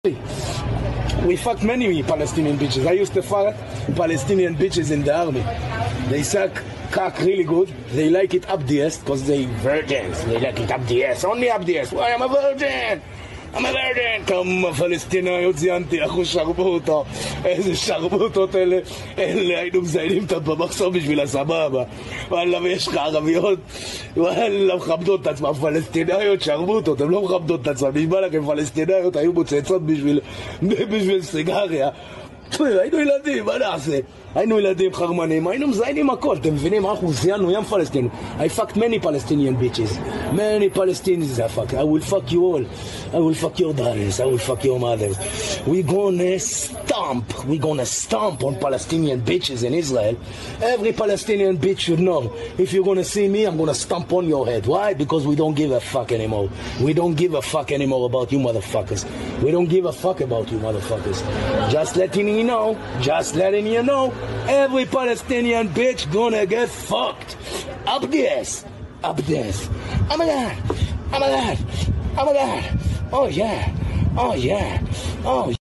We fucked many Palestinian bitches. I used to fuck Palestinian bitches in the army. They suck cock really good. They like it up the ass because they virgins. They like it up the ass. Only up the ass. Why, I'm a virgin. I'm a virgin. כמה פלסטינאיות זיינתי, אחו שרבוטו. איזה שרבוטות אלה. אלה היינו מזיינים אותם במחסור בשביל הסבבה. וואלה, ויש לך ערביות. וואלה, מכבדות את עצמם. פלסטינאיות שרבוטות. הן לא מכבדות את עצמם. נשמע לכם, פלסטינאיות היו מוצצות בשביל סיגריה. היינו ילדים, מה נעשה? היינו ילדים חרמנים, היינו מזיינים הכל, אתם מבינים? אנחנו זיינו ים פלסטינים. I fucked many Palestinian bitches. Many Palestinians I fuck. I will fuck you all. I will fuck your daughters. I will fuck your mothers. We're gonna stomp on Palestinian bitches in Israel. Every Palestinian bitch should know. If you're gonna see me, I'm gonna stomp on your head. Why? Because we don't give a fuck anymore. We don't give a fuck anymore about you motherfuckers. We don't give a fuck about you motherfuckers. Just letting you know. Just letting you know. Every Palestinian bitch gonna get fucked. Up the ass. Up the ass. Oh my god. Oh my god. Oh my god. Oh yeah. Oh yeah. Oh yeah.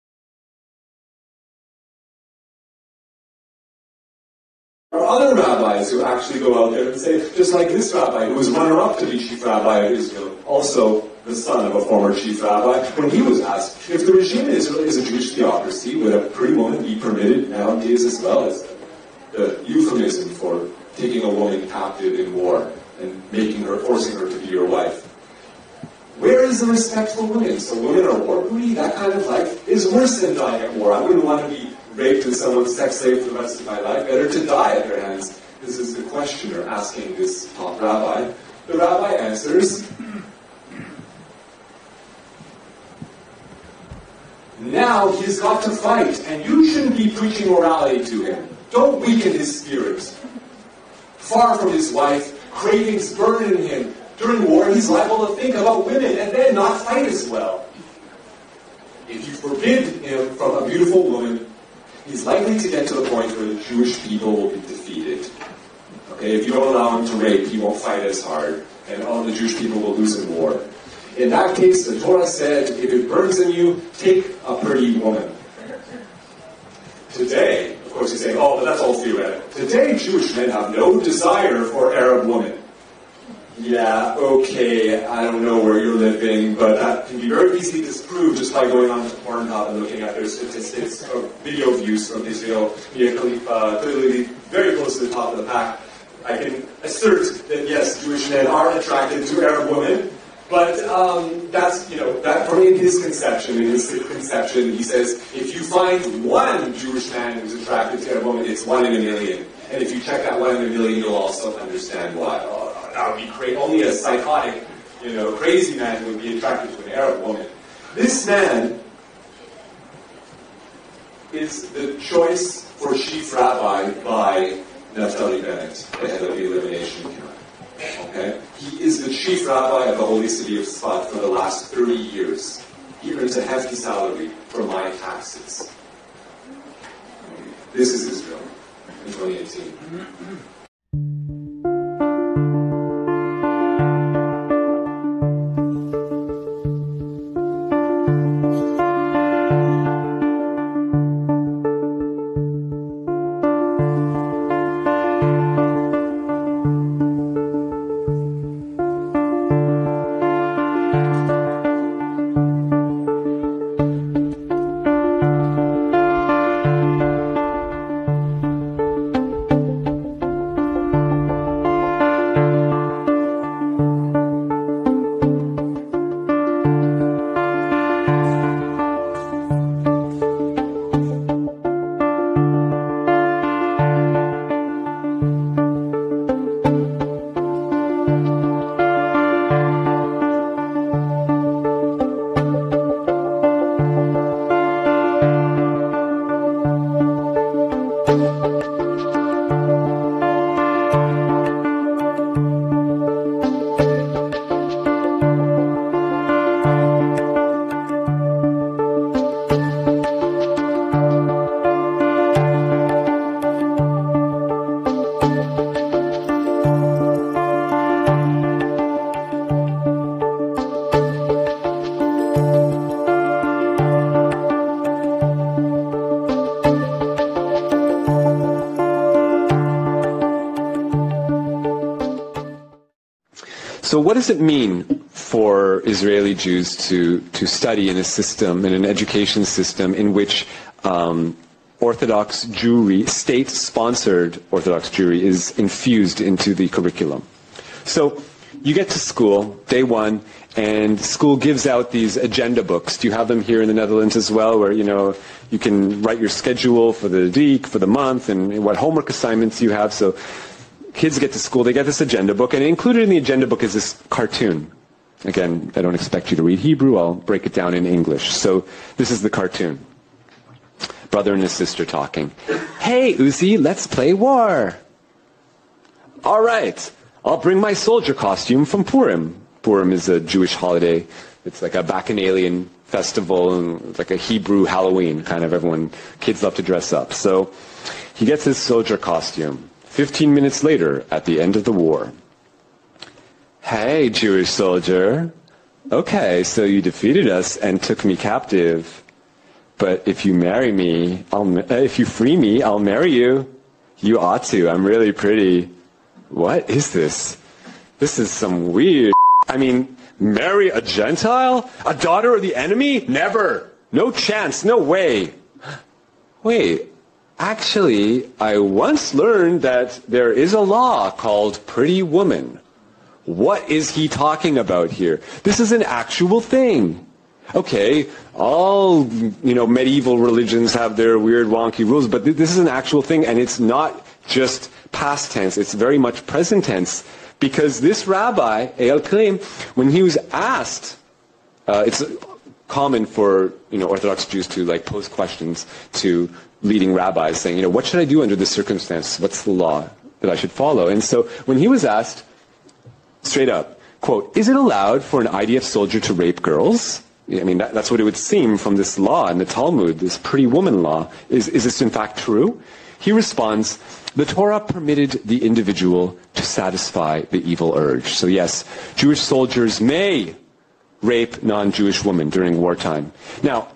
There are other rabbis who actually go out there and say, just like this rabbi, who was runner-up to be chief rabbi of Israel, also the son of a former chief rabbi, when he was asked, if the regime in Israel is a Jewish theocracy, would a pretty woman be permitted nowadays as well as the euphemism for taking a woman captive in war and forcing her to be your wife? Where is the respect for women? So women are war booty? That kind of life is worse than dying at war. I wouldn't want to be raped and someone's sex slave for the rest of my life. Better to die at their hands. This is the questioner asking this top rabbi. The rabbi answers, now he's got to fight, and you shouldn't be preaching morality to him. Don't weaken his spirit. Far from his wife, cravings burn in him. During war, he's liable to think about women and then not fight as well. If you forbid him from a beautiful woman, he's likely to get to the point where the Jewish people will be defeated. Okay, if you don't allow him to rape, he won't fight as hard, and all the Jewish people will lose in war. In that case, the Torah said, if it burns in you, take a pretty woman. Today, of course you say, oh, but that's all theoretical. Today, Jewish men have no desire for Arab women. Yeah, okay, I don't know where you're living, but that can be very easily disproved just by going on to Pornhub and looking at their statistics of video views from Israel. Clearly very close to the top of the pack. I can assert that, yes, Jewish men are attracted to Arab women, but that's, that from his conception, he says, if you find one Jewish man who's attracted to Arab women, it's 1 in a million. And if you check that 1 in a million, you'll also understand why. That would be crazy. Only a psychotic, crazy man would be attracted to an Arab woman. This man is the choice for chief rabbi by Naftali Bennett, the head of the elimination camp. Okay? He is the chief rabbi of the holy city of Sfat for the last 30 years. He earns a hefty salary from my taxes. This is Israel in 2018. So what does it mean for Israeli Jews to study in a system, in an education system in which Orthodox Jewry, state-sponsored Orthodox Jewry, is infused into the curriculum? So you get to school, day one, and school gives out these agenda books. Do you have them here in the Netherlands as well, where, you can write your schedule for the week, for the month, and what homework assignments you have? So kids get to school, they get this agenda book, and included in the agenda book is this cartoon. Again, I don't expect you to read Hebrew, I'll break it down in English. So this is the cartoon. Brother and his sister talking. Hey, Uzi, let's play war. All right, I'll bring my soldier costume from Purim. Purim is a Jewish holiday. It's like a Bacchanalian festival, and like a Hebrew Halloween, kind of. Kids love to dress up. So he gets his soldier costume. 15 minutes later, at the end of the war. Hey, Jewish soldier. Okay, so you defeated us and took me captive. But if you marry me, if you free me, I'll marry you. You ought to. I'm really pretty. What is this? This is some weird. I mean, marry a Gentile? A daughter of the enemy? Never. No chance. No way. Wait. Actually, I once learned that there is a law called Pretty Woman. What is he talking about here? This is an actual thing. Okay, all, medieval religions have their weird wonky rules, but this is an actual thing, and it's not just past tense, it's very much present tense, because this rabbi, Eyal Klein, when he was asked, it's common for, Orthodox Jews to pose questions to leading rabbis saying, what should I do under this circumstance? What's the law that I should follow? And so when he was asked, straight up, quote, is it allowed for an IDF soldier to rape girls? I mean, that's what it would seem from this law in the Talmud, this pretty woman law. Is this in fact true? He responds, the Torah permitted the individual to satisfy the evil urge. So yes, Jewish soldiers may rape non-Jewish women during wartime. Now,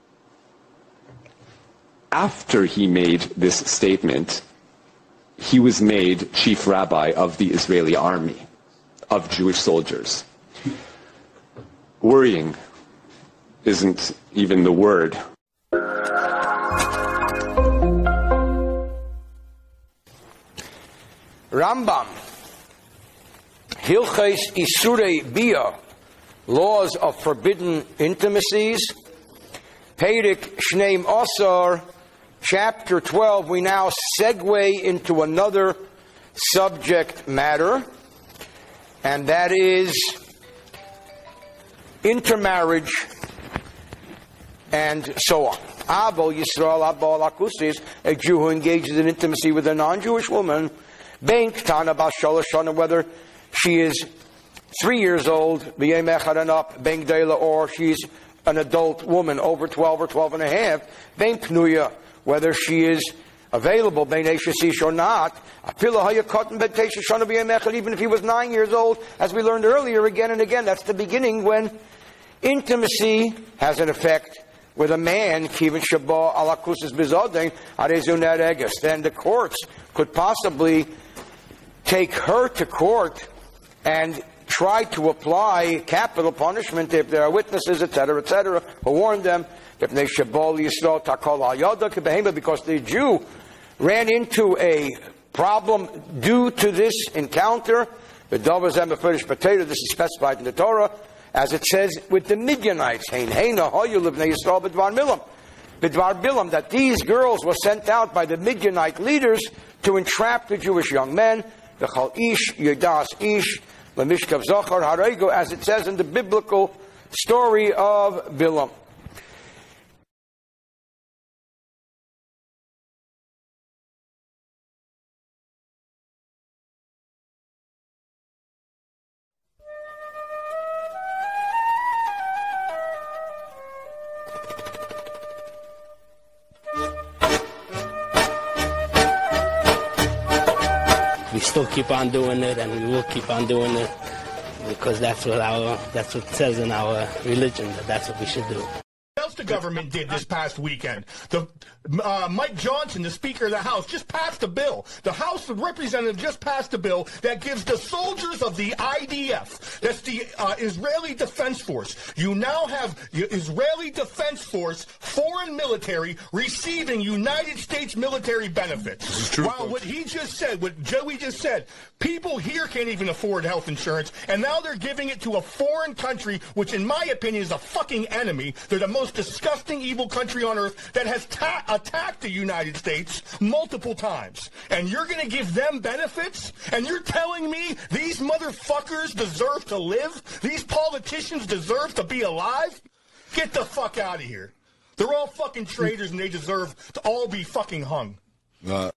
after he made this statement, he was made chief rabbi of the Israeli army of Jewish soldiers. Worrying isn't even the word. Rambam, Hilchos Isurei Bia, laws of forbidden intimacies, Perek Shneim Asar, chapter 12, we now segue into another subject matter, and that is intermarriage and so on. Abel Yisrael, Abel Akusis, a Jew who engages in intimacy with a non-Jewish woman, Ben Ktana Bas Shalosh Shana, whether she is 3 years old, B'yem Echad and up, Ben Gdeila, or she's an adult woman over 12 or 12 and a half, Ben Pnuya, whether she is available, Ben Eishasish or not, even if he was 9 years old, as we learned earlier again and again, that's the beginning when intimacy has an effect with a man, then the courts could possibly take her to court and try to apply capital punishment if there are witnesses, etc., who warn them, because the Jew ran into a problem due to this encounter. This is specified in the Torah, as it says with the Midianites, that these girls were sent out by the Midianite leaders to entrap the Jewish young men, as it says in the biblical story of Bilam. We still keep on doing it, and we will keep on doing it, because that's what it says in our religion, that's what we should do. Else to the government did this past weekend. Mike Johnson, the Speaker of the House, just passed a bill. The House of Representatives just passed a bill that gives the soldiers of the IDF, that's the Israeli Defense Force, you now have Israeli Defense Force foreign military receiving United States military benefits. This is true, wow, what he just said, what Joey just said, people here can't even afford health insurance, and now they're giving it to a foreign country, which in my opinion is a fucking enemy. They're the most disgusting, evil country on earth that has attacked the United States multiple times. And you're going to give them benefits? And you're telling me these motherfuckers deserve to live? These politicians deserve to be alive? Get the fuck out of here. They're all fucking traitors and they deserve to all be fucking hung.